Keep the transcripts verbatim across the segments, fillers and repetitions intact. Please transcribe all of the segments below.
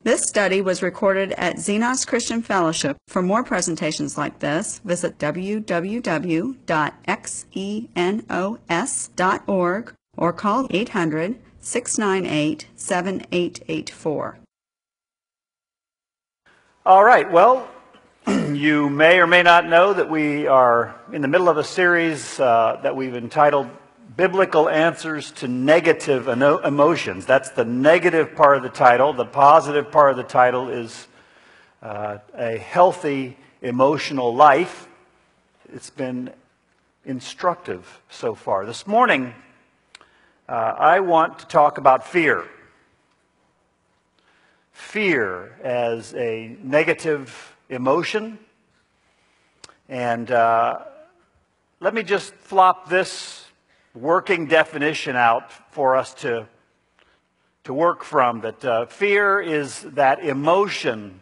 This study was recorded at Xenos Christian Fellowship. For more presentations like this, visit w w w dot xenos dot org or call eight hundred, six nine eight, seven eight eight four. All right, well, you may or may not know that we are in the middle of a series uh, that we've entitled Biblical Answers to Negative Eno- Emotions. That's the negative part of the title. The positive part of the title is uh, a healthy emotional life. It's been instructive so far. This morning, uh, I want to talk about fear. Fear as a negative emotion. And uh, let me just flop this working definition out for us to, to work from, that uh, fear is that emotion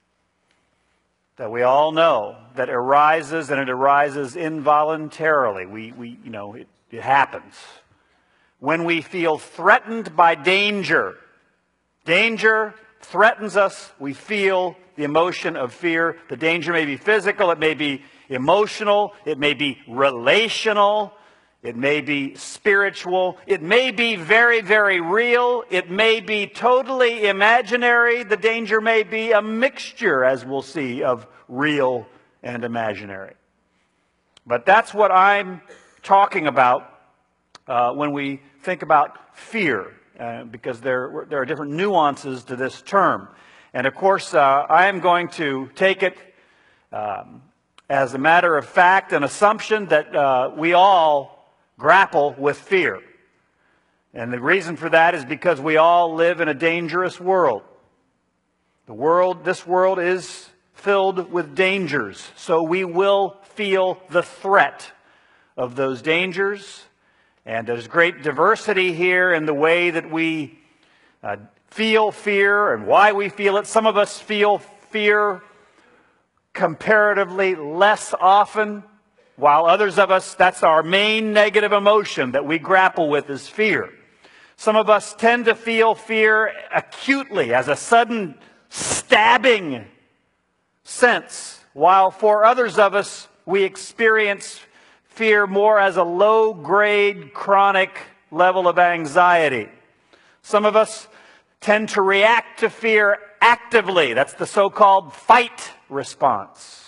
that we all know that arises, and it arises involuntarily. We, we you know, it, it happens. When we feel threatened by danger, danger threatens us, we feel the emotion of fear. The danger may be physical, it may be emotional, it may be relational, it may be spiritual. It may be very, very real. It may be totally imaginary. The danger may be a mixture, as we'll see, of real and imaginary. But that's what I'm talking about uh, when we think about fear, uh, because there, there are different nuances to this term. And of course, uh, I am going to take it um, as a matter of fact, an assumption that uh, we all grapple with fear. And the reason for that is because we all live in a dangerous world. The world, this world is filled with dangers. So we will feel the threat of those dangers. And there's great diversity here in the way that we uh, feel fear and why we feel it. Some of us feel fear comparatively less often, while others of us, that's our main negative emotion that we grapple with is fear. Some of us tend to feel fear acutely as a sudden stabbing sense, while for others of us, we experience fear more as a low-grade chronic level of anxiety. Some of us tend to react to fear actively. That's the so-called fight response.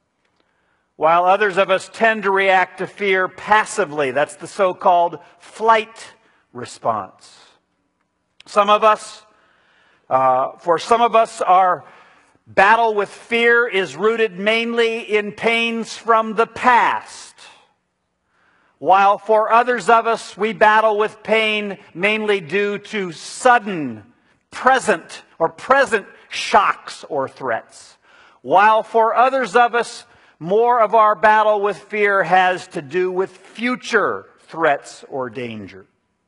While others of us tend to react to fear passively. That's the so-called flight response. Some of us, uh, for some of us, our battle with fear is rooted mainly in pains from the past. While for others of us, we battle with pain mainly due to sudden, present, or present shocks or threats. While for others of us, more of our battle with fear has to do with future threats or danger.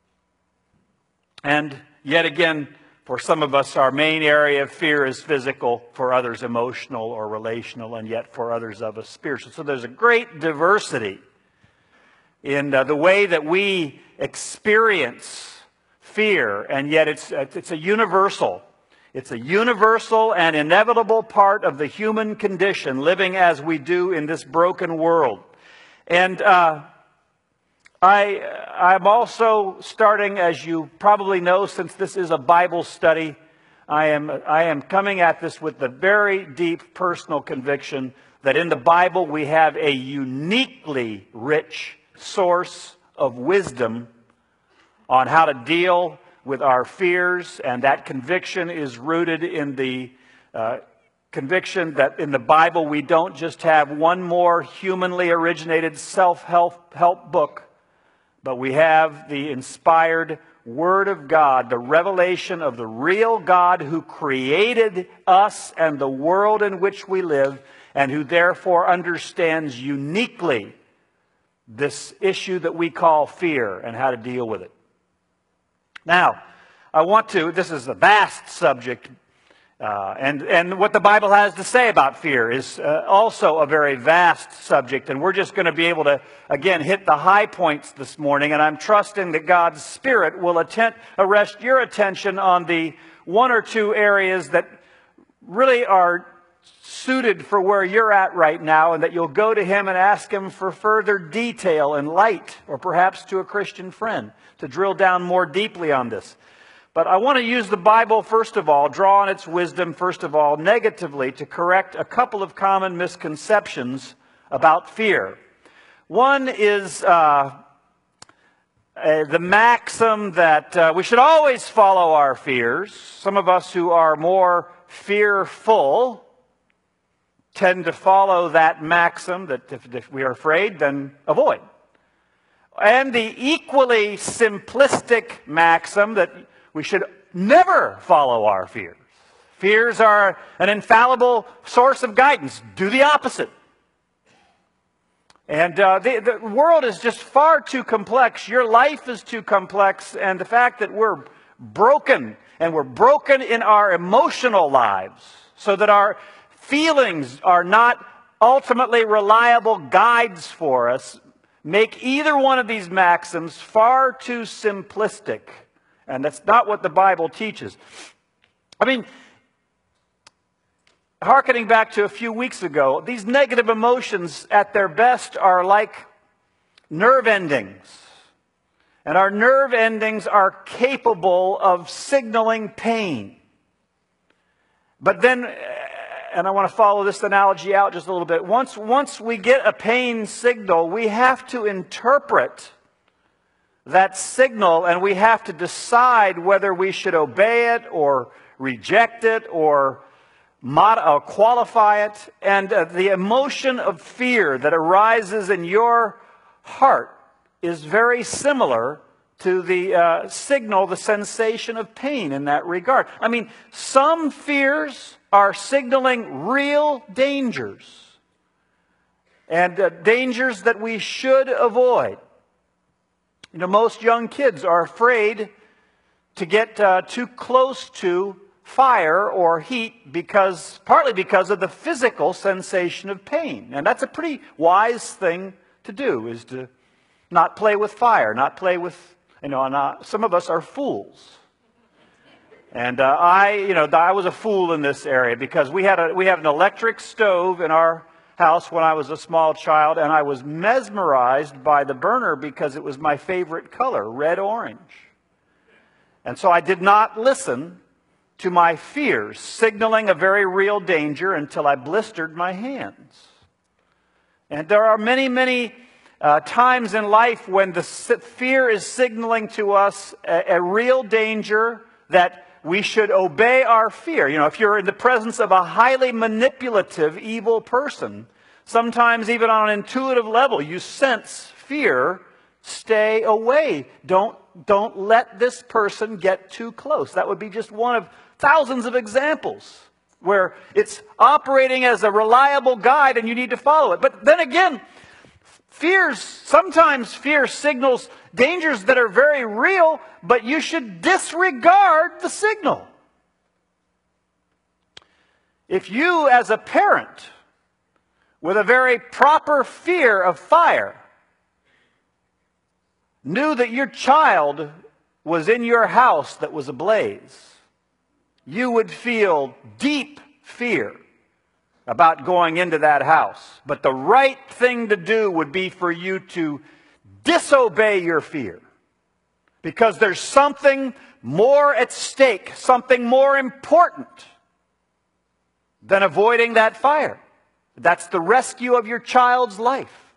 And yet again, for some of us, our main area of fear is physical, for others emotional or relational, and yet for others of us spiritual. So there's a great diversity in uh, the way that we experience fear, and yet it's, it's a universal It's a universal and inevitable part of the human condition, living as we do in this broken world. And uh, I, I'm also starting, as you probably know, since this is a Bible study, I am, I am coming at this with the very deep personal conviction that in the Bible we have a uniquely rich source of wisdom on how to deal with our fears, and that conviction is rooted in the uh, conviction that in the Bible we don't just have one more humanly originated self-help help book, but we have the inspired Word of God, the revelation of the real God who created us and the world in which we live, and who therefore understands uniquely this issue that we call fear and how to deal with it. Now, I want to, this is a vast subject, uh, and, and what the Bible has to say about fear is uh, also a very vast subject, and we're just going to be able to, again, hit the high points this morning, and I'm trusting that God's Spirit will atten- arrest your attention on the one or two areas that really are suited for where you're at right now, and that you'll go to him and ask him for further detail and light, or perhaps to a Christian friend to drill down more deeply on this. But I want to use the Bible, first of all, draw on its wisdom, first of all, negatively, to correct a couple of common misconceptions about fear. One is uh, uh, the maxim that uh, we should always follow our fears. Some of us who are more fearful tend to follow that maxim that if, if we are afraid, then avoid. And the equally simplistic maxim that we should never follow our fears. Fears are an infallible source of guidance. Do the opposite. And uh, the, the world is just far too complex. Your life is too complex. And the fact that we're broken, and we're broken in our emotional lives, so that our feelings are not ultimately reliable guides for us, make either one of these maxims far too simplistic. And that's not what the Bible teaches. I mean, hearkening back to a few weeks ago, these negative emotions at their best are like nerve endings. And our nerve endings are capable of signaling pain. But then, and I want to follow this analogy out just a little bit, once, once we get a pain signal, we have to interpret that signal, and we have to decide whether we should obey it or reject it or mod- uh, qualify it. And uh, the emotion of fear that arises in your heart is very similar to the uh, signal, the sensation of pain in that regard. I mean, some fears are signaling real dangers, and uh, dangers that we should avoid. You know, most young kids are afraid to get uh, too close to fire or heat, because partly because of the physical sensation of pain. And that's a pretty wise thing to do, is to not play with fire, not play with, you know, not, some of us are fools. And uh, I, you know, I was a fool in this area, because we had a we had an electric stove in our house when I was a small child, and I was mesmerized by the burner because it was my favorite color, red-orange. And so I did not listen to my fears, signaling a very real danger, until I blistered my hands. And there are many, many uh, times in life when the fear is signaling to us a, a real danger that we should obey our fear. You know, if you're in the presence of a highly manipulative, evil person, sometimes even on an intuitive level, you sense fear. Stay away. Don't, don't let this person get too close. That would be just one of thousands of examples where it's operating as a reliable guide and you need to follow it. But then again, fears, sometimes fear signals dangers that are very real, but you should disregard the signal. If you, as a parent, with a very proper fear of fire, knew that your child was in your house that was ablaze, you would feel deep fear about going into that house. But the right thing to do would be for you to disobey your fear, because there's something more at stake, something more important than avoiding that fire. That's the rescue of your child's life.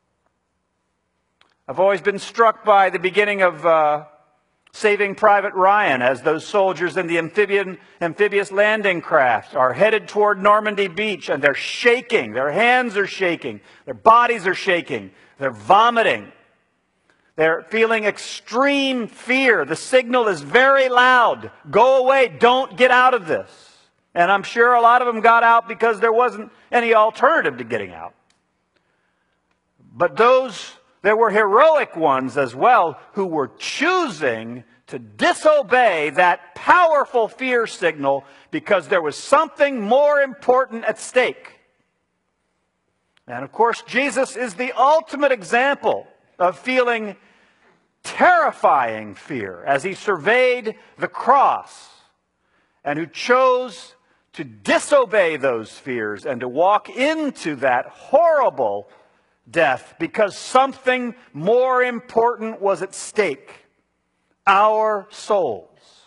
I've always been struck by the beginning of uh, Saving Private Ryan, as those soldiers in the amphibian, amphibious landing craft are headed toward Normandy Beach, and they're shaking. Their hands are shaking. Their bodies are shaking. They're vomiting. They're feeling extreme fear. The signal is very loud. Go away. Don't get out of this. And I'm sure a lot of them got out because there wasn't any alternative to getting out. But those, there were heroic ones as well who were choosing to disobey that powerful fear signal because there was something more important at stake. And of course, Jesus is the ultimate example of feeling terrifying fear as he surveyed the cross, and who chose to disobey those fears and to walk into that horrible death because something more important was at stake: our souls.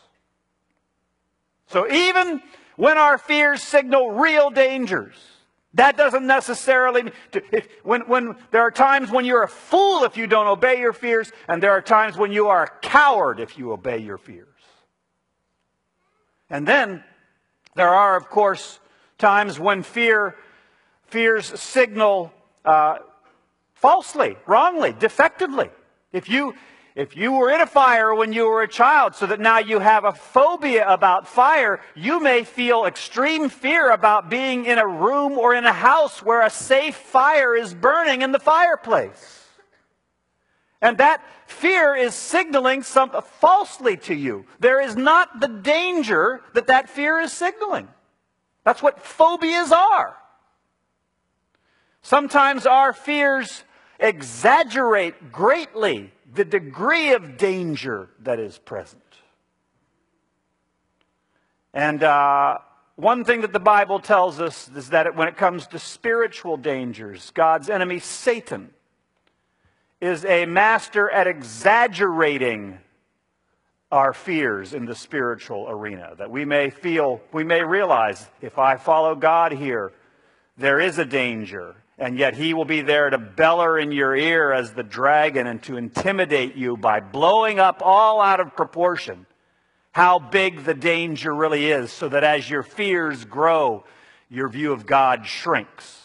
So even when our fears signal real dangers, that doesn't necessarily mean... If, when, when there are times when you're a fool if you don't obey your fears, and there are times when you are a coward if you obey your fears. And then there are, of course, times when fear, fears signal uh, falsely, wrongly, defectively. If you, if you were in a fire when you were a child, so that now you have a phobia about fire, you may feel extreme fear about being in a room or in a house where a safe fire is burning in the fireplace. And that fear is signaling something falsely to you. There is not the danger that that fear is signaling. That's what phobias are. Sometimes our fears exaggerate greatly the degree of danger that is present. And uh, one thing that the Bible tells us is that when it comes to spiritual dangers, God's enemy, Satan, is a master at exaggerating our fears in the spiritual arena. That we may feel, we may realize, if I follow God here, there is a danger. And yet he will be there to bellow in your ear as the dragon and to intimidate you by blowing up all out of proportion how big the danger really is, so that as your fears grow, your view of God shrinks.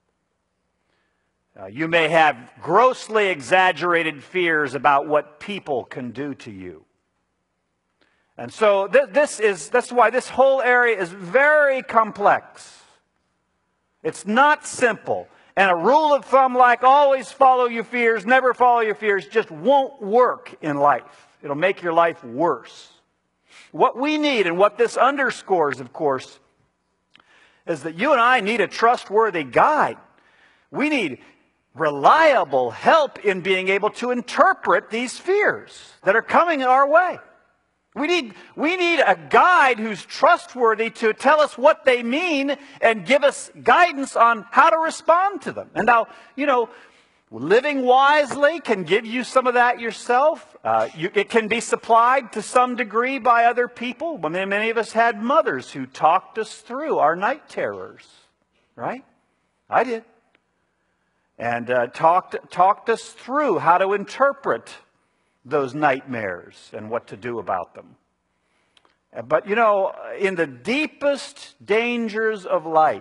Uh, you may have grossly exaggerated fears about what people can do to you. And so th this is, that's why this whole area is very complex. It's not simple. And a rule of thumb like always follow your fears, never follow your fears, just won't work in life. It'll make your life worse. What we need, and what this underscores, of course, is that you and I need a trustworthy guide. We need reliable help in being able to interpret these fears that are coming our way. We need, we need a guide who's trustworthy to tell us what they mean and give us guidance on how to respond to them. And now, you know, living wisely can give you some of that yourself. Uh, you, it can be supplied to some degree by other people. I mean, many of us had mothers who talked us through our night terrors, right? I did. And uh, talked, talked us through how to interpret those nightmares and what to do about them. But, you know, in the deepest dangers of life,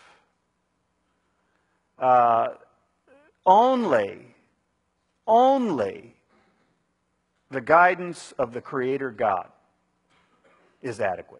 uh, only, only the guidance of the Creator God is adequate.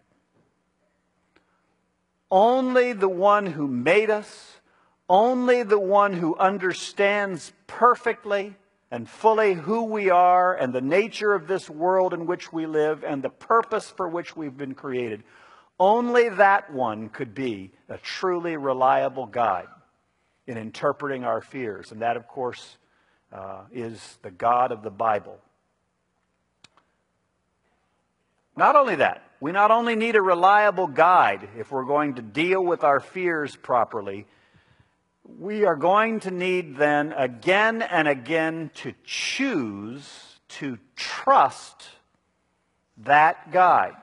Only the one who made us, only the one who understands perfectly and fully who we are and the nature of this world in which we live and the purpose for which we've been created, only that one could be a truly reliable guide in interpreting our fears. And that, of course, uh, is the God of the Bible. Not only that, we not only need a reliable guide if we're going to deal with our fears properly, we are going to need then again and again to choose to trust that guide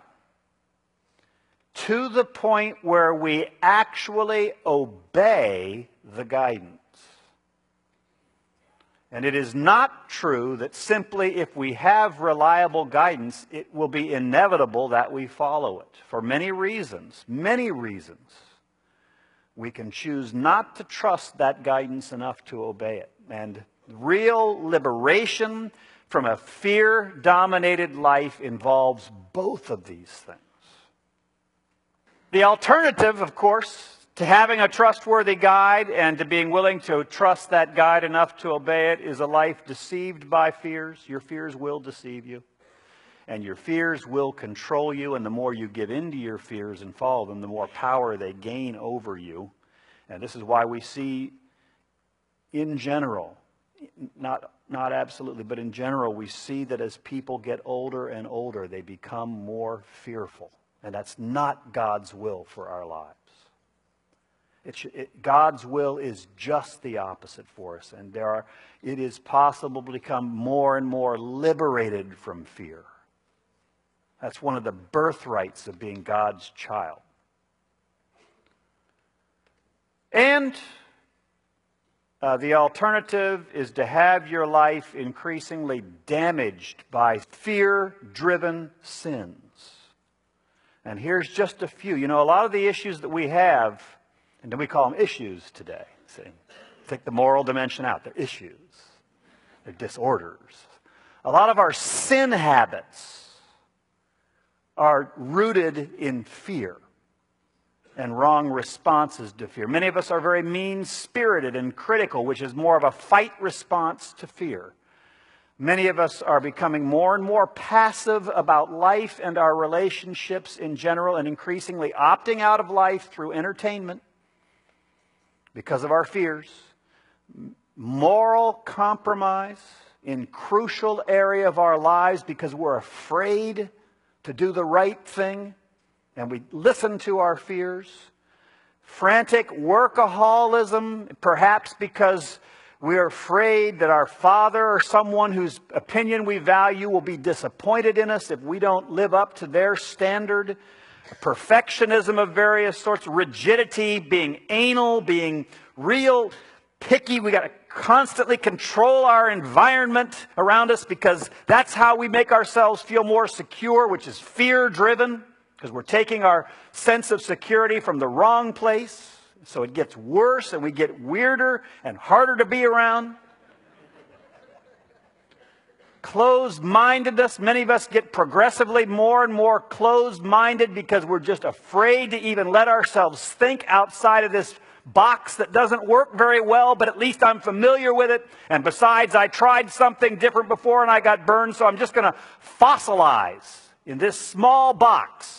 to the point where we actually obey the guidance. And it is not true that simply if we have reliable guidance, it will be inevitable that we follow it. For many reasons, many reasons. We can choose not to trust that guidance enough to obey it. And real liberation from a fear-dominated life involves both of these things. The alternative, of course, to having a trustworthy guide and to being willing to trust that guide enough to obey it is a life deceived by fears. Your fears will deceive you. And your fears will control you, and the more you give in to your fears and follow them, the more power they gain over you. And this is why we see, in general, not, not absolutely, but in general, we see that as people get older and older, they become more fearful. And that's not God's will for our lives. It should, it, God's will is just the opposite for us. And there are, it is possible to become more and more liberated from fear. That's one of the birthrights of being God's child. And uh, the alternative is to have your life increasingly damaged by fear-driven sins. And here's just a few. You know, a lot of the issues that we have, and then we call them issues today. See, take the moral dimension out. They're issues. They're disorders. A lot of our sin habits are rooted in fear and wrong responses to fear. Many of us are very mean-spirited and critical, which is more of a fight response to fear. Many of us are becoming more and more passive about life and our relationships in general, and increasingly opting out of life through entertainment because of our fears. Moral compromise in crucial area of our lives because we're afraid to do the right thing, and we listen to our fears. Frantic workaholism, perhaps because we're afraid that our father or someone whose opinion we value will be disappointed in us if we don't live up to their standard. Perfectionism of various sorts, rigidity, being anal, being real picky. We got to constantly control our environment around us because that's how we make ourselves feel more secure, which is fear-driven, because we're taking our sense of security from the wrong place. So it gets worse and we get weirder and harder to be around. Closed-mindedness. Many of us get progressively more and more closed-minded because we're just afraid to even let ourselves think outside of this box that doesn't work very well, but at least I'm familiar with it. And besides, I tried something different before and I got burned, so I'm just going to fossilize in this small box.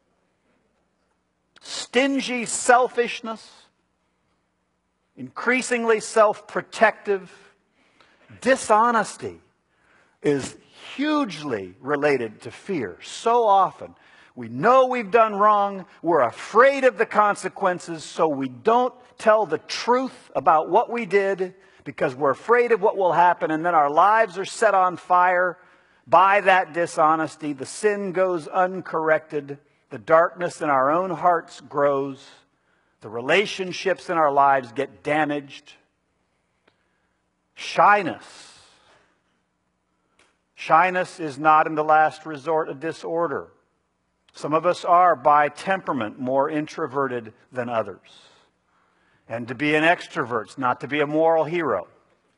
Stingy selfishness, increasingly self-protective. Dishonesty is hugely related to fear. So often, we know we've done wrong, we're afraid of the consequences, so we don't tell the truth about what we did because we're afraid of what will happen, and then our lives are set on fire by that dishonesty. The sin goes uncorrected. The darkness in our own hearts grows. The relationships in our lives get damaged. Shyness. Shyness is not in the last resort a disorder. Some of us are by temperament more introverted than others. And to be an extrovert, not to be a moral hero.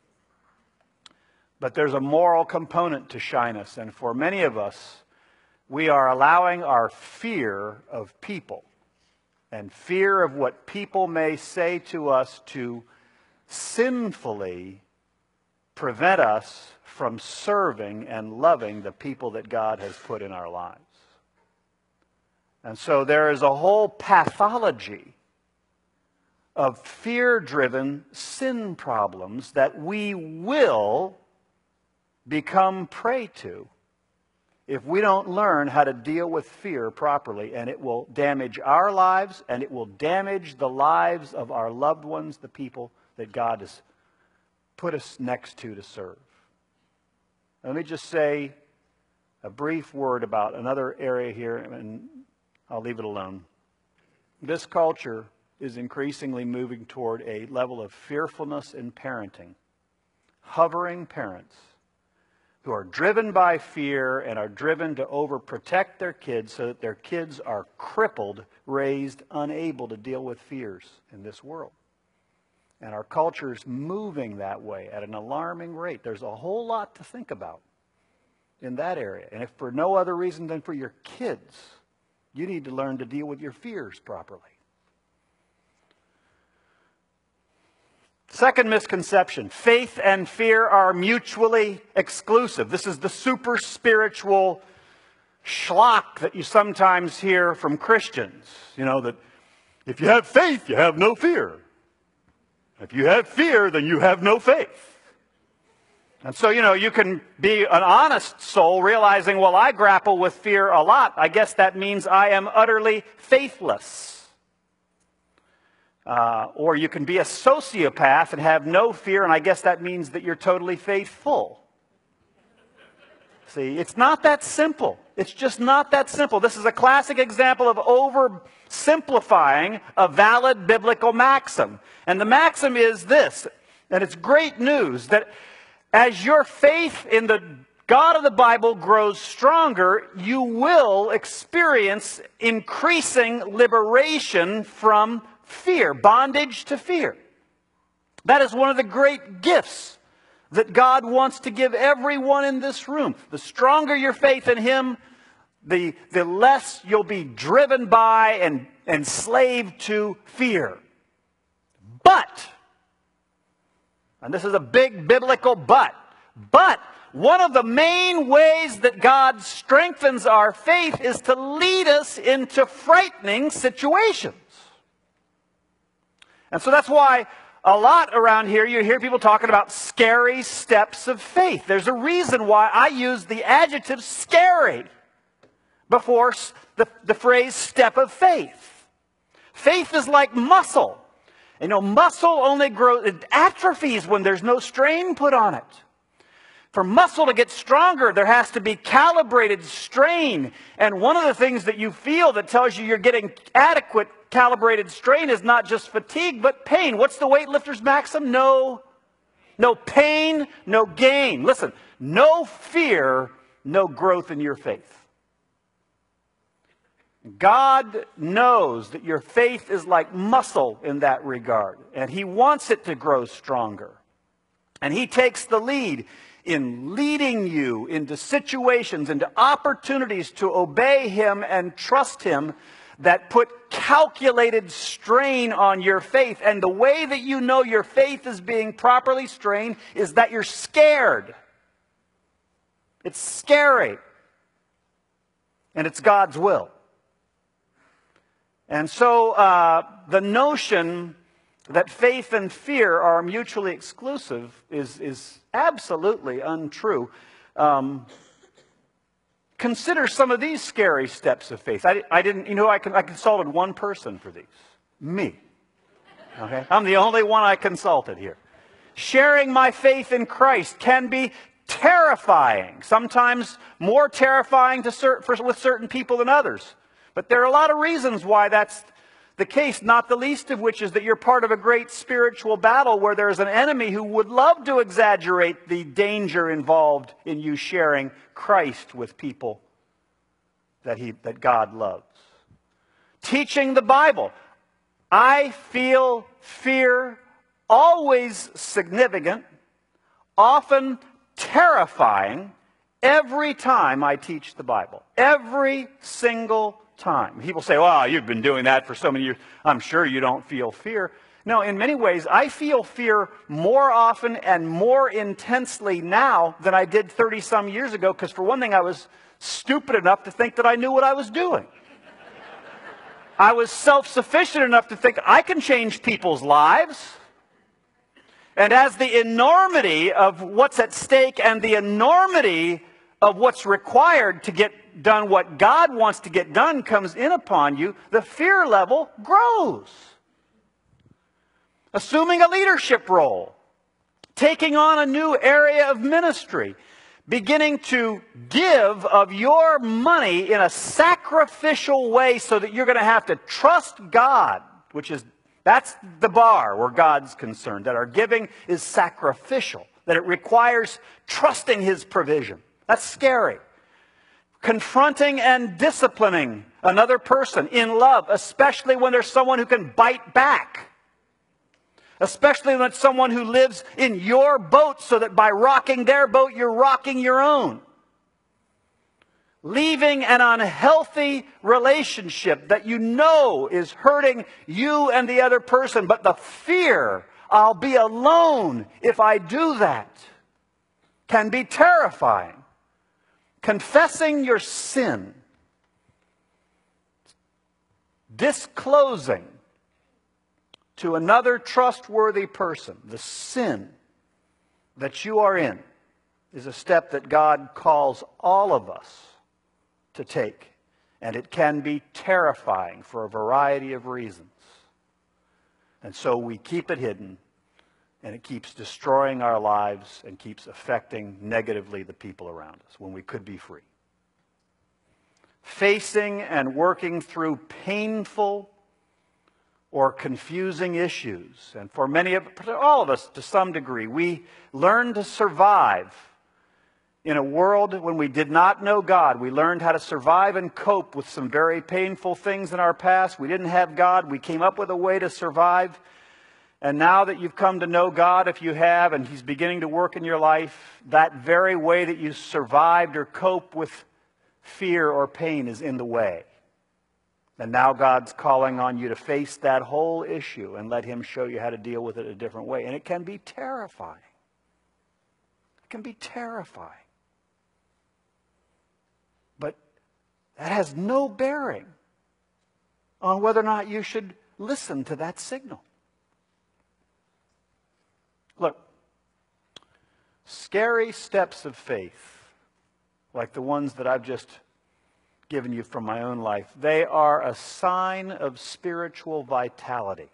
But there's a moral component to shyness, and for many of us, we are allowing our fear of people and fear of what people may say to us to sinfully prevent us from serving and loving the people that God has put in our lives. And so there is a whole pathology of fear-driven sin problems that we will become prey to if we don't learn how to deal with fear properly, and it will damage our lives, and it will damage the lives of our loved ones, the people that God has put us next to to serve. Let me just say a brief word about another area here, and I'll leave it alone. This culture is increasingly moving toward a level of fearfulness in parenting. Hovering parents who are driven by fear and are driven to overprotect their kids so that their kids are crippled, raised, unable to deal with fears in this world. And our culture is moving that way at an alarming rate. There's a whole lot to think about in that area. And if for no other reason than for your kids, you need to learn to deal with your fears properly. Second misconception, faith and fear are mutually exclusive. This is the super spiritual schlock that you sometimes hear from Christians. You know, that if you have faith, you have no fear. If you have fear, then you have no faith. And so, you know, you can be an honest soul realizing, well, I grapple with fear a lot. I guess that means I am utterly faithless. Uh, or you can be a sociopath and have no fear, and I guess that means that you're totally faithful. See, it's not that simple. It's just not that simple. This is a classic example of oversimplifying a valid biblical maxim. And the maxim is this, and it's great news, that as your faith in the God of the Bible grows stronger, you will experience increasing liberation from fear, bondage to fear. That is one of the great gifts that God wants to give everyone in this room. The stronger your faith in Him, the, the less you'll be driven by and enslaved to fear. But, and this is a big biblical but, but one of the main ways that God strengthens our faith is to lead us into frightening situations. And so that's why a lot around here you hear people talking about scary steps of faith. There's a reason why I use the adjective scary before the, the phrase step of faith. Faith is like muscle. You know, muscle only grows, it atrophies when there's no strain put on it. For muscle to get stronger, there has to be calibrated strain. And one of the things that you feel that tells you you're getting adequate calibrated strain is not just fatigue, but pain. What's the weightlifter's maxim? No, no pain, no gain. Listen, no fear, no growth in your faith. God knows that your faith is like muscle in that regard, and He wants it to grow stronger. And He takes the lead in leading you into situations, into opportunities to obey Him and trust Him that put calculated strain on your faith. And the way that you know your faith is being properly strained is that you're scared. It's scary. And it's God's will. And so uh, the notion that faith and fear are mutually exclusive is, is absolutely untrue. Um, consider some of these scary steps of faith. I, I didn't, you know, I, I consulted one person for these. Me. Okay? I'm the only one I consulted here. Sharing my faith in Christ can be terrifying. Sometimes more terrifying to cert, for, with certain people than others. But there are a lot of reasons why that's the case, not the least of which is that you're part of a great spiritual battle where there's an enemy who would love to exaggerate the danger involved in you sharing Christ with people that, he, that God loves. Teaching the Bible. I feel fear, always significant, often terrifying, every time I teach the Bible. Every single time. People say, well, you've been doing that for so many years. I'm sure you don't feel fear. No, in many ways, I feel fear more often and more intensely now than I did thirty some years ago, because for one thing, I was stupid enough to think that I knew what I was doing. I was self-sufficient enough to think I can change people's lives. And as the enormity of what's at stake and the enormity of what's required to get done what God wants to get done comes in upon you, the fear level grows. Assuming a leadership role, taking on a new area of ministry, beginning to give of your money in a sacrificial way so that you're going to have to trust God, which is, that's the bar where God's concerned, that our giving is sacrificial, that it requires trusting His provision. That's scary. Confronting and disciplining another person in love, especially when there's someone who can bite back. Especially when it's someone who lives in your boat so that by rocking their boat, you're rocking your own. Leaving an unhealthy relationship that you know is hurting you and the other person, but the fear, I'll be alone if I do that, can be terrifying. Confessing your sin, disclosing to another trustworthy person the sin that you are in, is a step that God calls all of us to take. And it can be terrifying for a variety of reasons. And so we keep it hidden, and it keeps destroying our lives and keeps affecting negatively the people around us when we could be free. Facing and working through painful or confusing issues. And for many of, all of us to some degree, we learn to survive in a world when we did not know God. We learned how to survive and cope with some very painful things in our past. We didn't have God. We came up with a way to survive. And now that you've come to know God, if you have, and He's beginning to work in your life, that very way that you survived or cope with fear or pain is in the way. And now God's calling on you to face that whole issue and let Him show you how to deal with it a different way. And it can be terrifying. It can be terrifying. But that has no bearing on whether or not you should listen to that signal. Look, scary steps of faith, like the ones that I've just given you from my own life, they are a sign of spiritual vitality.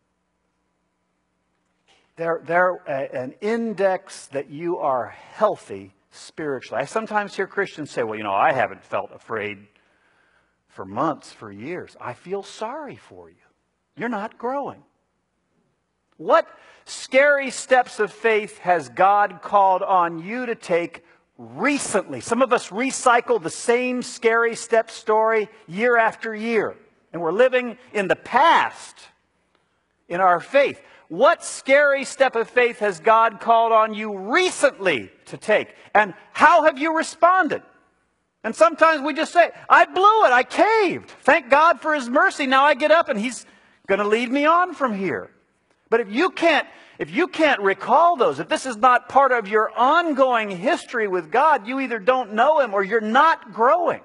They're, they're a, an index that you are healthy spiritually. I sometimes hear Christians say, well, you know, I haven't felt afraid for months, for years. I feel sorry for you. You're not growing. What scary steps of faith has God called on you to take recently? Some of us recycle the same scary step story year after year. And we're living in the past in our faith. What scary step of faith has God called on you recently to take? And how have you responded? And sometimes we just say, I blew it, I caved. Thank God for His mercy. Now I get up and He's going to lead me on from here. But if you can't, if you can't recall those, if this is not part of your ongoing history with God, you either don't know Him or you're not growing.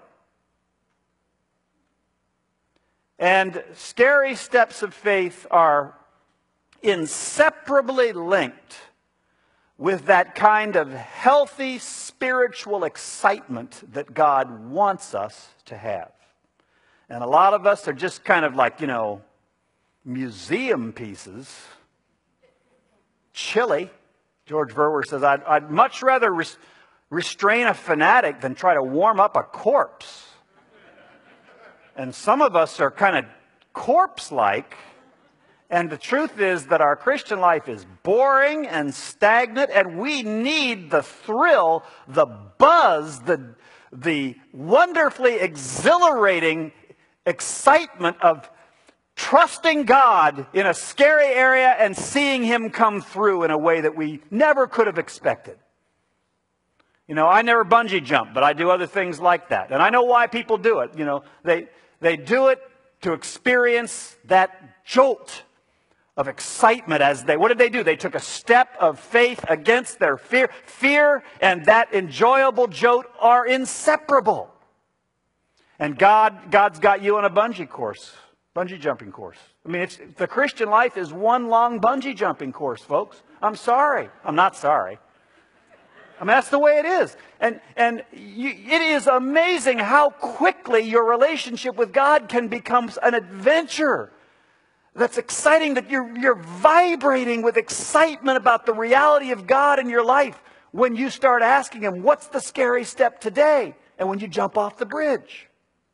And scary steps of faith are inseparably linked with that kind of healthy spiritual excitement that God wants us to have. And a lot of us are just kind of like, you know, museum pieces. Chilly. George Verwer says, I'd, I'd much rather res- restrain a fanatic than try to warm up a corpse. And some of us are kind of corpse-like. And the truth is that our Christian life is boring and stagnant, and we need the thrill, the buzz, the, the wonderfully exhilarating excitement of trusting God in a scary area and seeing Him come through in a way that we never could have expected. You know, I never bungee jump, but I do other things like that. And I know why people do it. You know, they, they do it to experience that jolt of excitement as they, what did they do? They took a step of faith against their fear. Fear and that enjoyable jolt are inseparable. And God, God's got you on a bungee course, bungee jumping course. I mean, it's, the Christian life is one long bungee jumping course, folks. I'm sorry. I'm not sorry. I mean, that's the way it is. And, and you, it is amazing how quickly your relationship with God can become an adventure. That's exciting, that you're, you're vibrating with excitement about the reality of God in your life when you start asking Him, what's the scary step today? And when you jump off the bridge.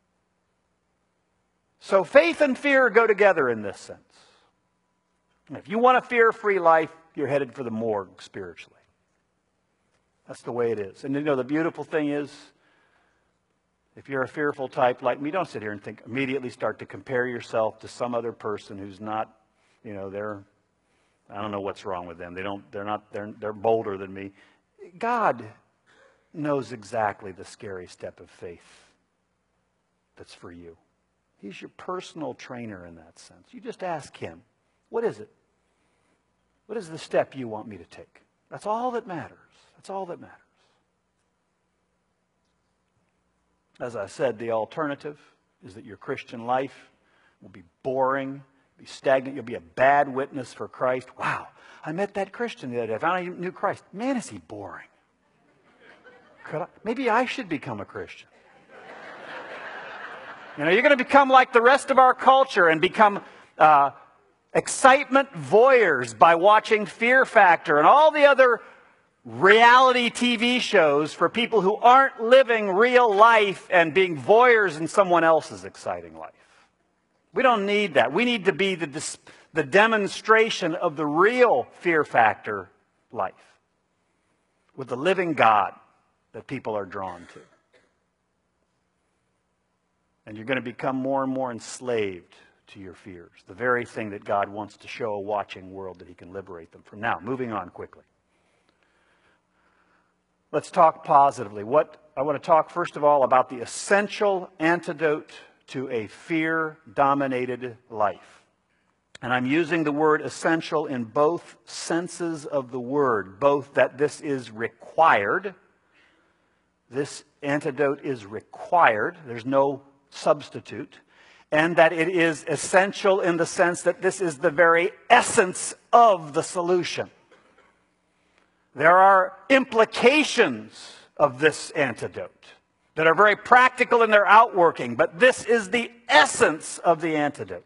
So faith and fear go together in this sense. And if you want a fear-free life, you're headed for the morgue spiritually. That's the way it is. And you know, the beautiful thing is, if you're a fearful type like me, don't sit here and think, immediately start to compare yourself to some other person who's not, you know, they're, I don't know what's wrong with them. They don't, they're not, they're, they're bolder than me. God knows exactly the scary step of faith that's for you. He's your personal trainer in that sense. You just ask Him, what is it? What is the step you want me to take? That's all that matters. That's all that matters. As I said, the alternative is that your Christian life will be boring, be stagnant. You'll be a bad witness for Christ. Wow, I met that Christian the other day. I found out he knew Christ. Man, is he boring. could I, maybe I should become a Christian. You know, you're going to become like the rest of our culture and become uh, excitement voyeurs by watching Fear Factor and all the other reality T V shows for people who aren't living real life and being voyeurs in someone else's exciting life. We don't need that. We need to be the, dis- the demonstration of the real Fear Factor life with the living God that people are drawn to. And you're going to become more and more enslaved to your fears, the very thing that God wants to show a watching world that he can liberate them from. Now, moving on quickly. Let's talk positively. What I want to talk first of all about the essential antidote to a fear-dominated life. And I'm using the word essential in both senses of the word, both that this is required. This antidote is required. There's no substitute. And that it is essential in the sense that this is the very essence of the solution. There are implications of this antidote that are very practical in their outworking, but this is the essence of the antidote.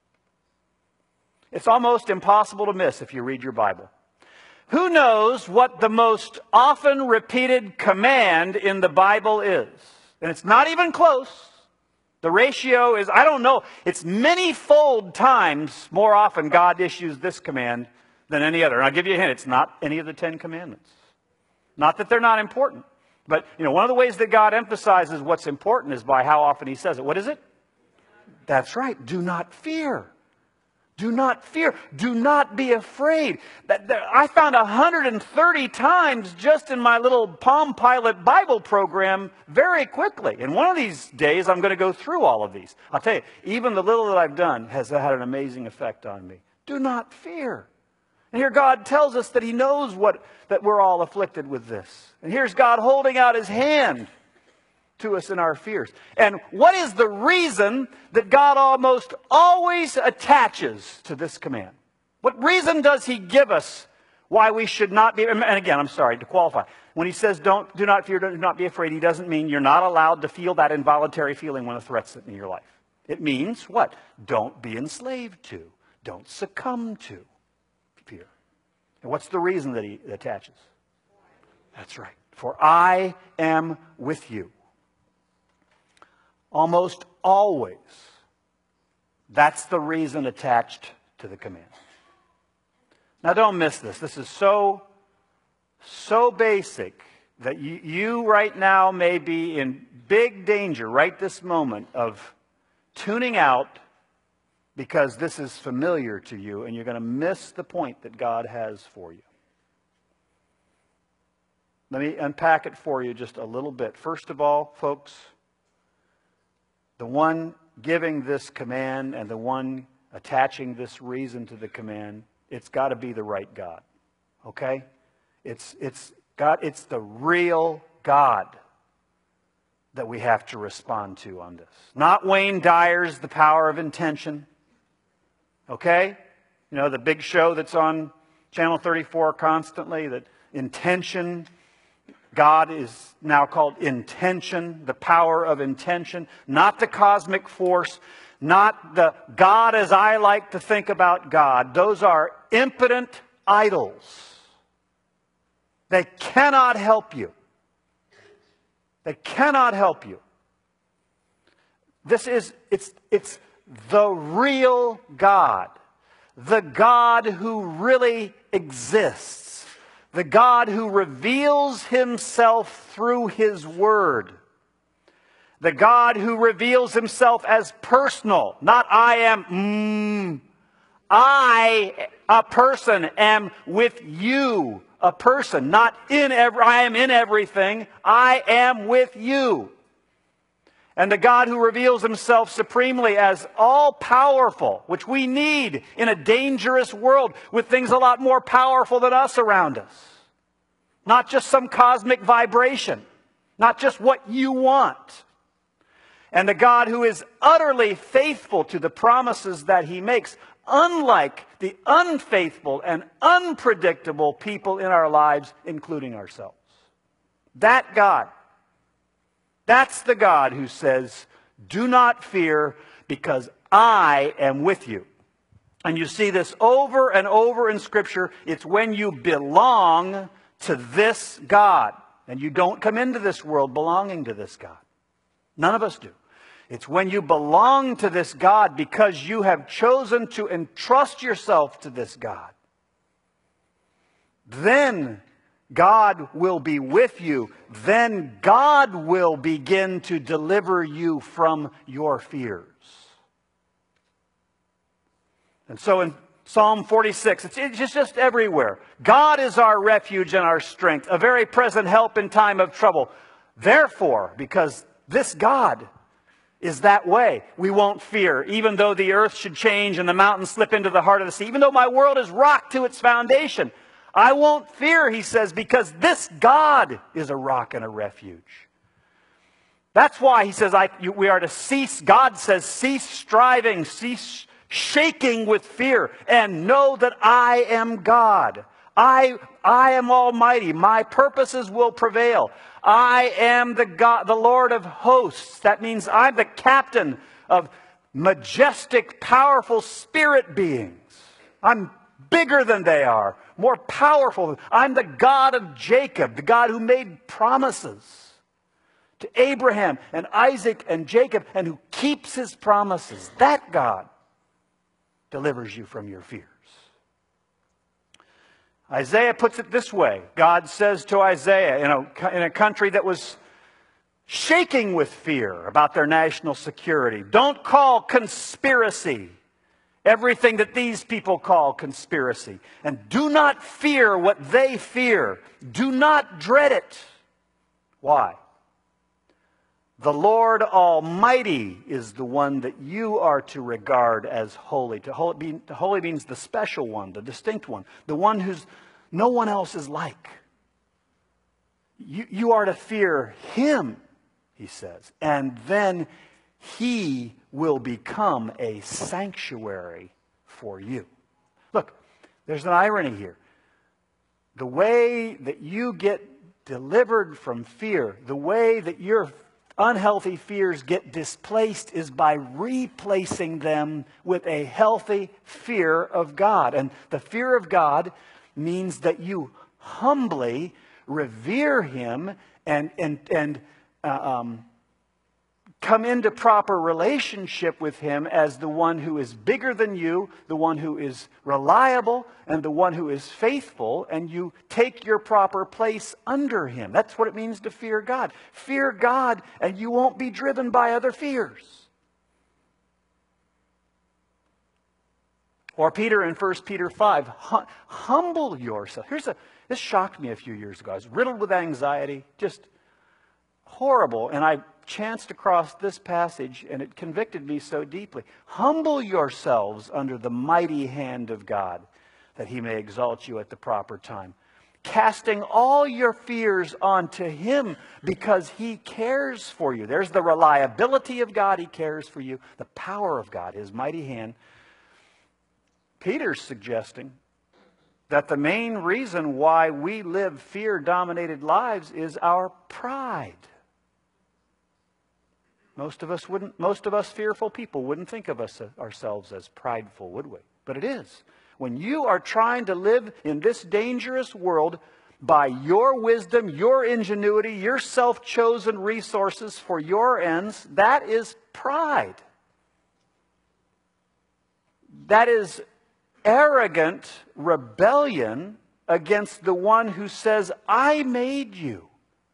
It's almost impossible to miss if you read your Bible. Who knows what the most often repeated command in the Bible is? And it's not even close. The ratio is, I don't know, it's many-fold times more often God issues this command than any other. And I'll give you a hint, it's not any of the Ten Commandments. Not that they're not important. But, you know, one of the ways that God emphasizes what's important is by how often he says it. What is it? That's right. Do not fear. Do not fear. Do not be afraid. That, that, I found one hundred thirty times just in my little Palm Pilot Bible program very quickly. And one of these days I'm going to go through all of these. I'll tell you, even the little that I've done has had an amazing effect on me. Do not fear. And here God tells us that he knows what that we're all afflicted with this. And here's God holding out his hand to us in our fears. And what is the reason that God almost always attaches to this command? What reason does he give us why we should not be, and again, I'm sorry, to qualify. When he says don't, do not fear, do not be afraid, he doesn't mean you're not allowed to feel that involuntary feeling when a threat's in your life. It means what? Don't be enslaved to. Don't succumb to fear. And what's the reason that he attaches? That's right. For I am with you. Almost always, that's the reason attached to the command. Now don't miss this. This is so, so basic that you, you right now may be in big danger right this moment of tuning out because this is familiar to you and you're going to miss the point that God has for you. Let me unpack it for you just a little bit. First of all, folks, the one giving this command and the one attaching this reason to the command, it's got to be the right God. Okay? It's it's God, it's the real God that we have to respond to on this. Not Wayne Dyer's The Power of Intention. Okay? You know, the big show that's on Channel thirty-four constantly, that intention. God is now called intention, the power of intention, not the cosmic force, not the God as I like to think about God. Those are impotent idols. They cannot help you. They cannot help you. This is, it's, it's the real God, the God who really exists. The God who reveals himself through his word. The God who reveals himself as personal. Not I am, mm, I, a person, am with you, a person. Not in every, I am in everything. I am with you. And the God who reveals himself supremely as all-powerful, which we need in a dangerous world with things a lot more powerful than us around us. Not just some cosmic vibration. Not just what you want. And the God who is utterly faithful to the promises that he makes, unlike the unfaithful and unpredictable people in our lives, including ourselves. That God. That's the God who says, do not fear because I am with you. And you see this over and over in Scripture. It's when you belong to this God. And you don't come into this world belonging to this God. None of us do. It's when you belong to this God because you have chosen to entrust yourself to this God. Then God will be with you. Then God will begin to deliver you from your fears. And so in Psalm forty-six, it's, it's just everywhere. God is our refuge and our strength, a very present help in time of trouble. Therefore, because this God is that way, we won't fear, even though the earth should change and the mountains slip into the heart of the sea, even though my world is rocked to its foundation. I won't fear, he says, because this God is a rock and a refuge. That's why he says I, you, we are to cease, God says, cease striving, cease shaking with fear, and know that I am God. I, I am almighty. My purposes will prevail. I am the God, the Lord of hosts. That means I'm the captain of majestic, powerful spirit beings. I'm bigger than they are, more powerful. I'm the God of Jacob, the God who made promises to Abraham and Isaac and Jacob, and who keeps his promises. That God delivers you from your fears. Isaiah puts it this way. God says to Isaiah, in a, in a country that was shaking with fear about their national security, don't call conspiracy everything that these people call conspiracy. And do not fear what they fear. Do not dread it. Why? The Lord Almighty is the one that you are to regard as holy. To holy, to holy means the special one, the distinct one, the one who's no one else is like. You, you are to fear Him, he says, and then He will become a sanctuary for you. Look, there's an irony here. The way that you get delivered from fear, the way that your unhealthy fears get displaced is by replacing them with a healthy fear of God. And the fear of God means that you humbly revere Him and, and, and uh, um, come into proper relationship with Him as the one who is bigger than you, the one who is reliable, and the one who is faithful, and you take your proper place under Him. That's what it means to fear God. Fear God, and you won't be driven by other fears. Or Peter in First Peter five, hum, humble yourself. Here's a, this shocked me a few years ago. I was riddled with anxiety, just horrible, and I chanced across this passage, and it convicted me so deeply. Humble yourselves under the mighty hand of God, that He may exalt you at the proper time, casting all your fears onto Him, because He cares for you. There's the reliability of God. He cares for you. The power of God, His mighty hand. Peter's suggesting that the main reason why we live fear-dominated lives is our pride. Most of us wouldn't, most of us fearful people wouldn't think of us ourselves as prideful, would we? But it is. When you are trying to live in this dangerous world by your wisdom, your ingenuity, your self-chosen resources for your ends, that is pride. That is arrogant rebellion against the one who says, I made you.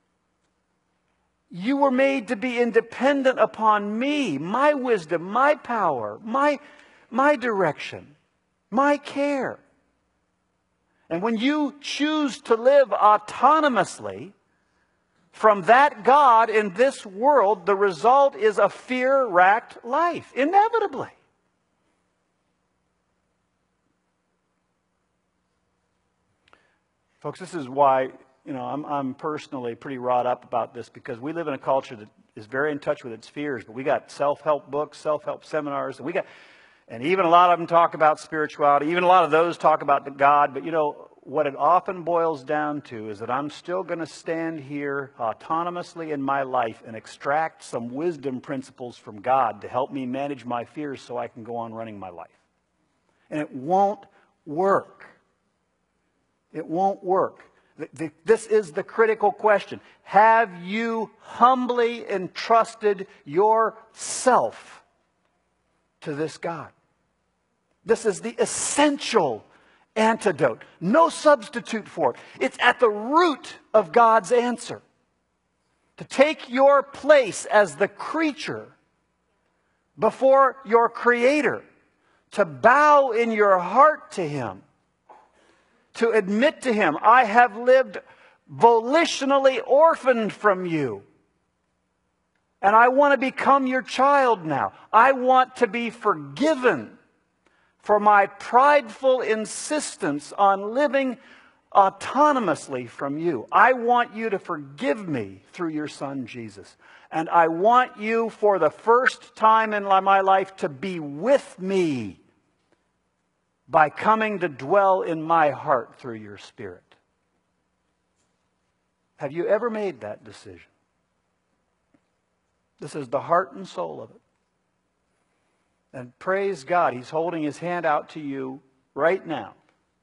You were made to be independent upon me, my wisdom, my power, my, my direction, my care. And when you choose to live autonomously from that God in this world, the result is a fear-racked life, inevitably. Folks, this is why, you know, I'm, I'm personally pretty wrought up about this, because we live in a culture that is very in touch with its fears. But we got self-help books, self-help seminars, and we got, and even a lot of them talk about spirituality. Even a lot of those talk about the God. But you know, what it often boils down to is that I'm still going to stand here autonomously in my life and extract some wisdom principles from God to help me manage my fears so I can go on running my life. And it won't work. It won't work. This is the critical question. Have you humbly entrusted yourself to this God? This is the essential antidote. No substitute for it. It's at the root of God's answer. To take your place as the creature before your Creator. To bow in your heart to Him. To admit to Him, I have lived volitionally orphaned from you. And I want to become your child now. I want to be forgiven for my prideful insistence on living autonomously from you. I want you to forgive me through your Son, Jesus. And I want you, for the first time in my life, to be with me by coming to dwell in my heart through your Spirit. Have you ever made that decision? This is the heart and soul of it. And praise God, He's holding His hand out to you right now.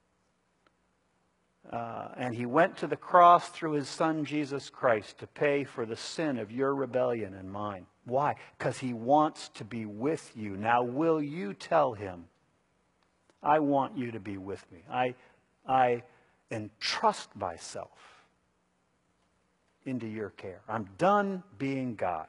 Uh, and He went to the cross through His Son, Jesus Christ, to pay for the sin of your rebellion and mine. Why? Because He wants to be with you. Now, will you tell Him, I want you to be with me. I, I entrust myself into your care. I'm done being God.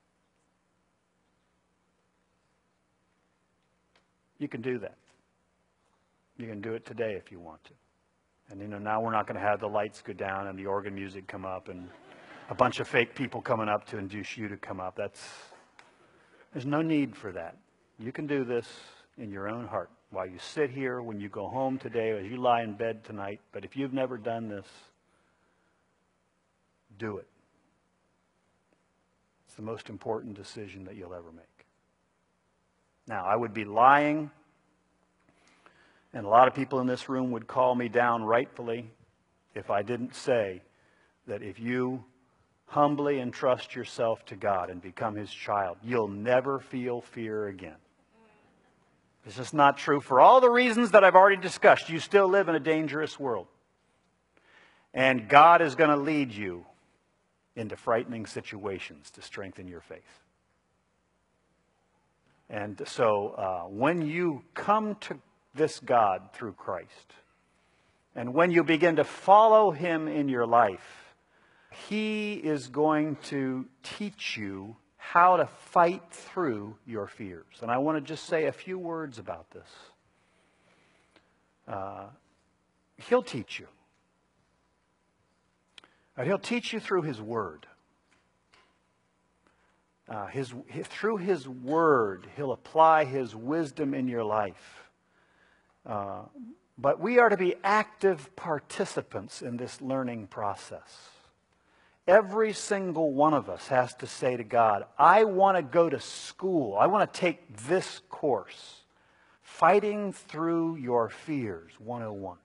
You can do that. You can do it today if you want to. And you know, now we're not going to have the lights go down and the organ music come up and a bunch of fake people coming up to induce you to come up. That's, there's no need for that. You can do this in your own heart. While you sit here, when you go home today, as you lie in bed tonight. But if you've never done this, do it. It's the most important decision that you'll ever make. Now, I would be lying, and a lot of people in this room would call me down rightfully if I didn't say that if you humbly entrust yourself to God and become His child, you'll never feel fear again. It's just not true for all the reasons that I've already discussed. You still live in a dangerous world. And God is going to lead you into frightening situations to strengthen your faith. And so uh, when you come to this God through Christ, and when you begin to follow Him in your life, He is going to teach you how to fight through your fears. And I want to just say a few words about this. Uh, he'll teach you. And He'll teach you through His Word. Uh, his, his, through His Word, He'll apply His wisdom in your life. Uh, but we are to be active participants in this learning process. Every single one of us has to say to God, I want to go to school. I want to take this course. Fighting Through Your Fears, one oh one.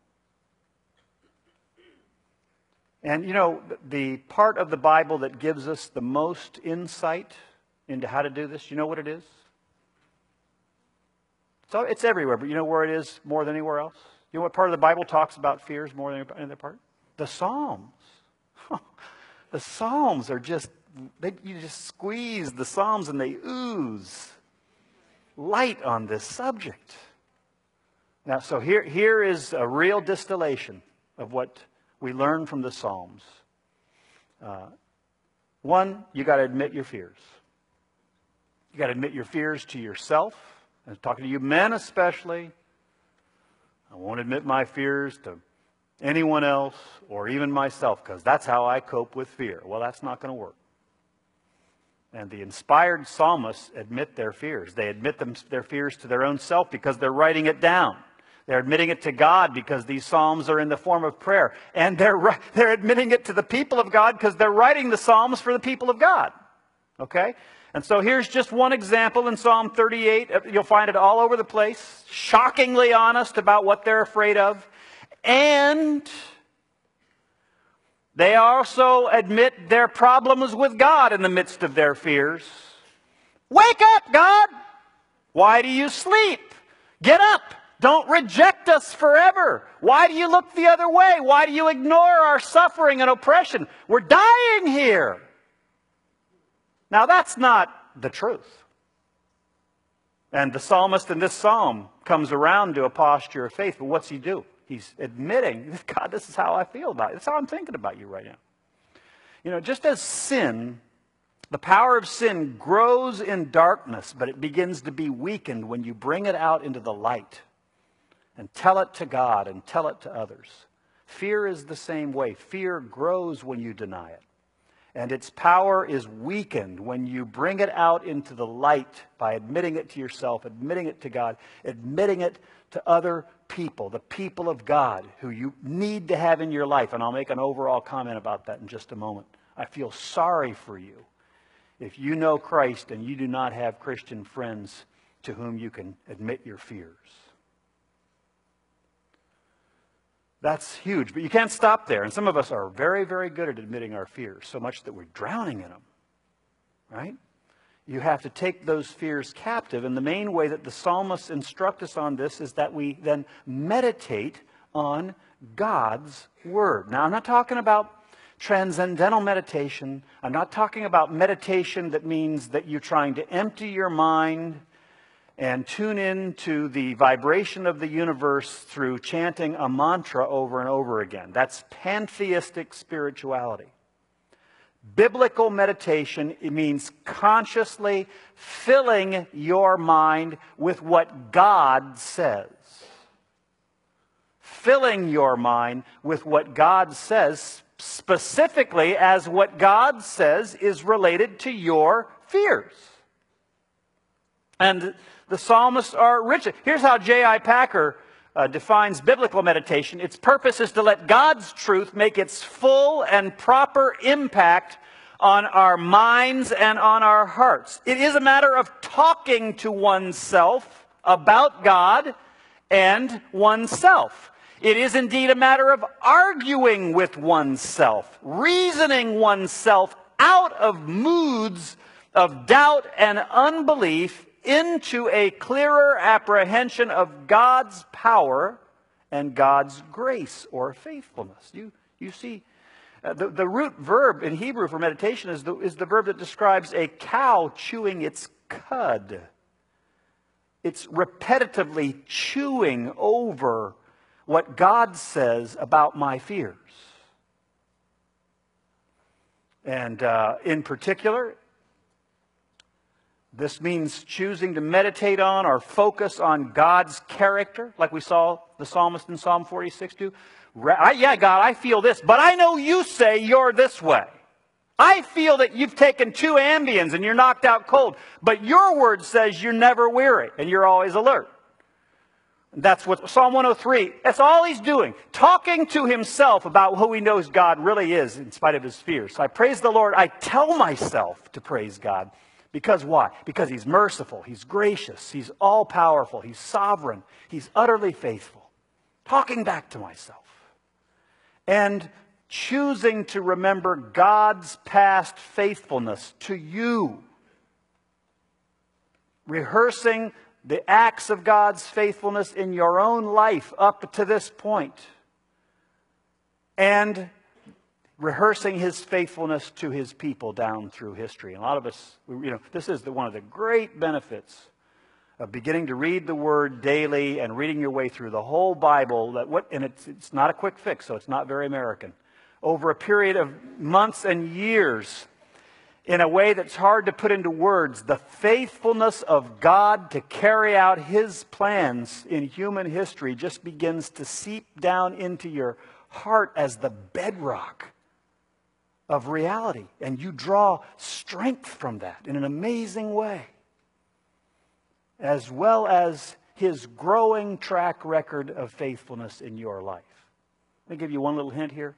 And you know, the part of the Bible that gives us the most insight into how to do this, you know what it is? So it's everywhere, but you know where it is more than anywhere else? You know what part of the Bible talks about fears more than any other part? The Psalms. The Psalms are just, they, you just squeeze the Psalms and they ooze light on this subject. Now, so here, here is a real distillation of what we learn from the Psalms. Uh, one, you got to admit your fears. You got to admit your fears to yourself. I'm talking to you men especially. I won't admit my fears to anyone else or even myself because that's how I cope with fear. Well, that's not going to work. And the inspired psalmists admit their fears. They admit them, their fears to their own self because they're writing it down. They're admitting it to God because these psalms are in the form of prayer. And they're, they're admitting it to the people of God because they're writing the psalms for the people of God. Okay? And so here's just one example in Psalm thirty-eight. You'll find it all over the place. Shockingly honest about what they're afraid of. and they also admit their problems with God in the midst of their fears. Wake up, God! Why do you sleep? Get up! Don't reject us forever. Why do you look the other way? Why do you ignore our suffering and oppression? We're dying here. Now that's not the truth. And the psalmist in this psalm comes around to a posture of faith. But what's he do? He's admitting, God, this is how I feel about you. That's how I'm thinking about you right now. You know, just as sin, the power of sin grows in darkness, but it begins to be weakened when you bring it out into the light and tell it to God and tell it to others. Fear is the same way. Fear grows when you deny it. And its power is weakened when you bring it out into the light by admitting it to yourself, admitting it to God, admitting it to other people, the people of God who you need to have in your life. And I'll make an overall comment about that in just a moment. I feel sorry for you if you know Christ and you do not have Christian friends to whom you can admit your fears. That's huge, but you can't stop there. And some of us are very, very good at admitting our fears, so much that we're drowning in them, right? You have to take those fears captive, and the main way that the psalmists instruct us on this is that we then meditate on God's Word. Now, I'm not talking about transcendental meditation. I'm not talking about meditation that means that you're trying to empty your mind and tune in to the vibration of the universe through chanting a mantra over and over again. That's pantheistic spirituality. Biblical meditation, it means consciously filling your mind with what God says. Filling your mind with what God says, specifically as what God says is related to your fears. And the psalmists are rich. Here's how J I Packer uh, defines biblical meditation. Its purpose is to let God's truth make its full and proper impact on our minds and on our hearts. It is a matter of talking to oneself about God and oneself. It is indeed a matter of arguing with oneself, reasoning oneself out of moods of doubt and unbelief into a clearer apprehension of God's power and God's grace or faithfulness. You, you see, uh, the, the root verb in Hebrew for meditation is the, is the verb that describes a cow chewing its cud. It's repetitively chewing over what God says about my fears. And uh, in particular, this means choosing to meditate on or focus on God's character, like we saw the psalmist in Psalm forty-six do. Yeah, God, I feel this, but I know you say you're this way. I feel that you've taken two Ambiens and you're knocked out cold, but your word says you're never weary and you're always alert. That's what Psalm one oh three, that's all he's doing. Talking to himself about who he knows God really is in spite of his fears. So I praise the Lord. I tell myself to praise God. Because why? Because he's merciful, he's gracious, he's all-powerful, he's sovereign, he's utterly faithful. Talking back to myself. And choosing to remember God's past faithfulness to you. Rehearsing the acts of God's faithfulness in your own life up to this point. And rehearsing his faithfulness to his people down through history. And a lot of us, you know, this is the, one of the great benefits of beginning to read the Word daily and reading your way through the whole Bible. That what, and it's, it's not a quick fix, so it's not very American. Over a period of months and years, in a way that's hard to put into words, the faithfulness of God to carry out his plans in human history just begins to seep down into your heart as the bedrock of reality. And you draw strength from that in an amazing way. As well as his growing track record of faithfulness in your life. Let me give you one little hint here.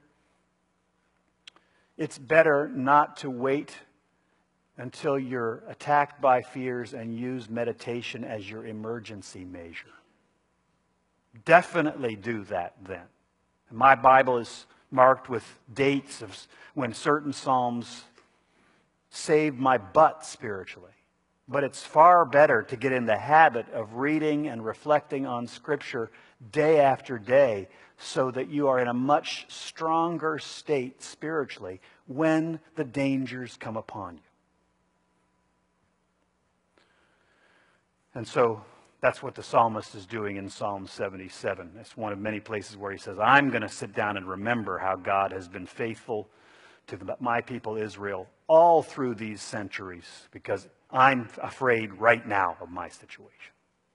It's better not to wait until you're attacked by fears and use meditation as your emergency measure. Definitely do that then. My Bible is marked with dates of when certain psalms saved my butt spiritually. But it's far better to get in the habit of reading and reflecting on Scripture day after day so that you are in a much stronger state spiritually when the dangers come upon you. And so that's what the psalmist is doing in Psalm seventy-seven. It's one of many places where he says, I'm going to sit down and remember how God has been faithful to my people Israel all through these centuries, because I'm afraid right now of my situation.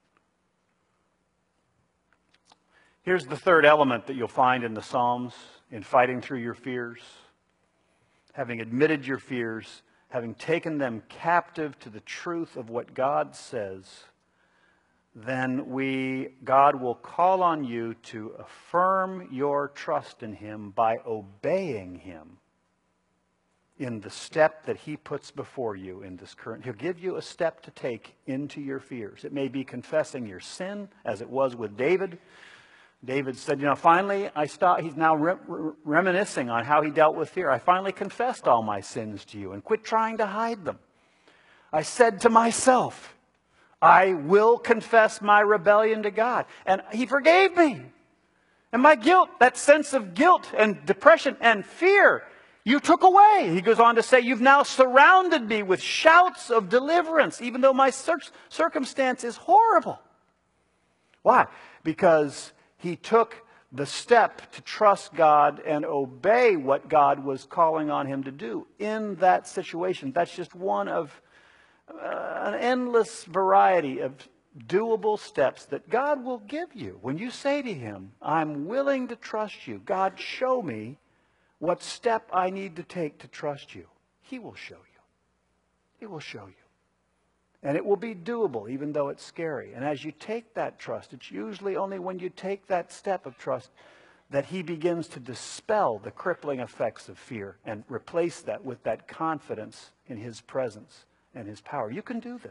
Here's the third element that you'll find in the Psalms in fighting through your fears. Having admitted your fears, having taken them captive to the truth of what God says, then we, God will call on you to affirm your trust in Him by obeying Him in the step that He puts before you in this current. He'll give you a step to take into your fears. It may be confessing your sin, as it was with David. David said, you know, finally, I stopped. He's now re- re- reminiscing on how he dealt with fear. I finally confessed all my sins to you and quit trying to hide them. I said to myself, I will confess my rebellion to God. And He forgave me. And my guilt, that sense of guilt and depression and fear, you took away. He goes on to say, you've now surrounded me with shouts of deliverance, even though my cir- circumstance is horrible. Why? Because he took the step to trust God and obey what God was calling on him to do in that situation. That's just one of uh, an endless variety of doable steps that God will give you. When you say to Him, I'm willing to trust you, God, show me what step I need to take to trust you. He will show you. He will show you. And it will be doable, even though it's scary. And as you take that trust, it's usually only when you take that step of trust that He begins to dispel the crippling effects of fear and replace that with that confidence in His presence and His power. You can do this.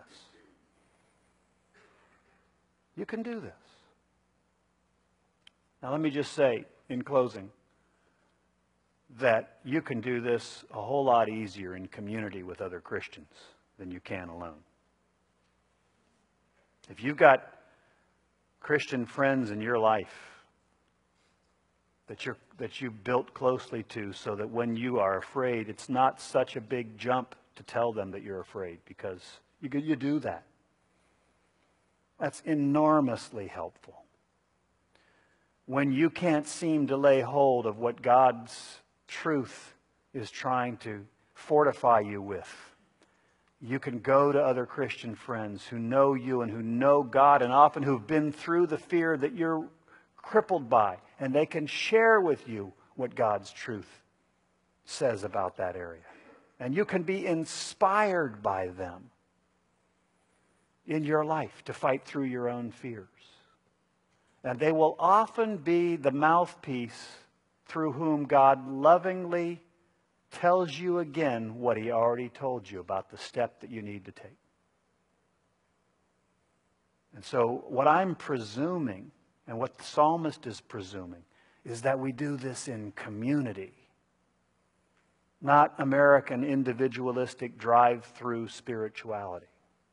You can do this. Now let me just say, in closing, that you can do this a whole lot easier in community with other Christians than you can alone. If you've got Christian friends in your life that you're that you built closely to, so that when you are afraid, it's not such a big jump to tell them that you're afraid, because you you do that. That's enormously helpful. When you can't seem to lay hold of what God's truth is trying to fortify you with, you can go to other Christian friends who know you and who know God, and often who've been through the fear that you're crippled by, and they can share with you what God's truth says about that area. And you can be inspired by them in your life to fight through your own fears. And they will often be the mouthpiece through whom God lovingly tells you again what He already told you about the step that you need to take. And so what I'm presuming, and what the psalmist is presuming, is that we do this in community, not American individualistic drive-through spirituality.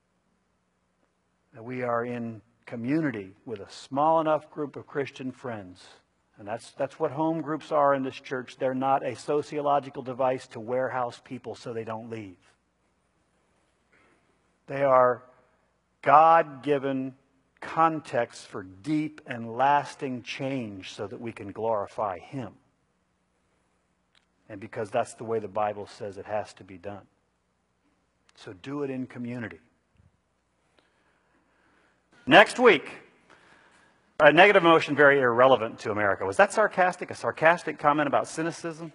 That we are in community with a small enough group of Christian friends. And that's, that's what home groups are in this church. They're not a sociological device to warehouse people so they don't leave. They are God-given contexts for deep and lasting change so that we can glorify Him. And because that's the way the Bible says it has to be done. So do it in community. Next week, a negative emotion very irrelevant to America. Was that sarcastic? A sarcastic comment about cynicism?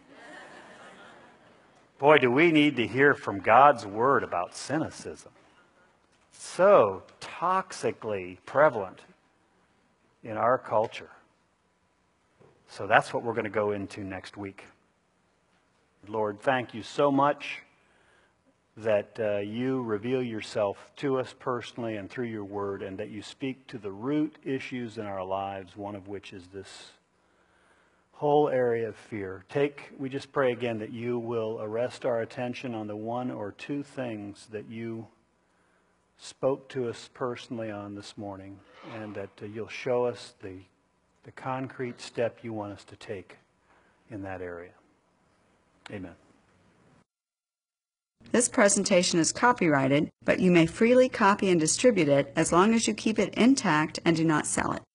Boy, do we need to hear from God's Word about cynicism. So toxically prevalent in our culture. So that's what we're going to go into next week. Lord, thank you so much that uh, you reveal yourself to us personally and through your word, and that you speak to the root issues in our lives, one of which is this whole area of fear. Take, we just pray again that you will arrest our attention on the one or two things that you spoke to us personally on this morning, and that uh, you'll show us the, the concrete step you want us to take in that area. Amen. This presentation is copyrighted, but you may freely copy and distribute it as long as you keep it intact and do not sell it.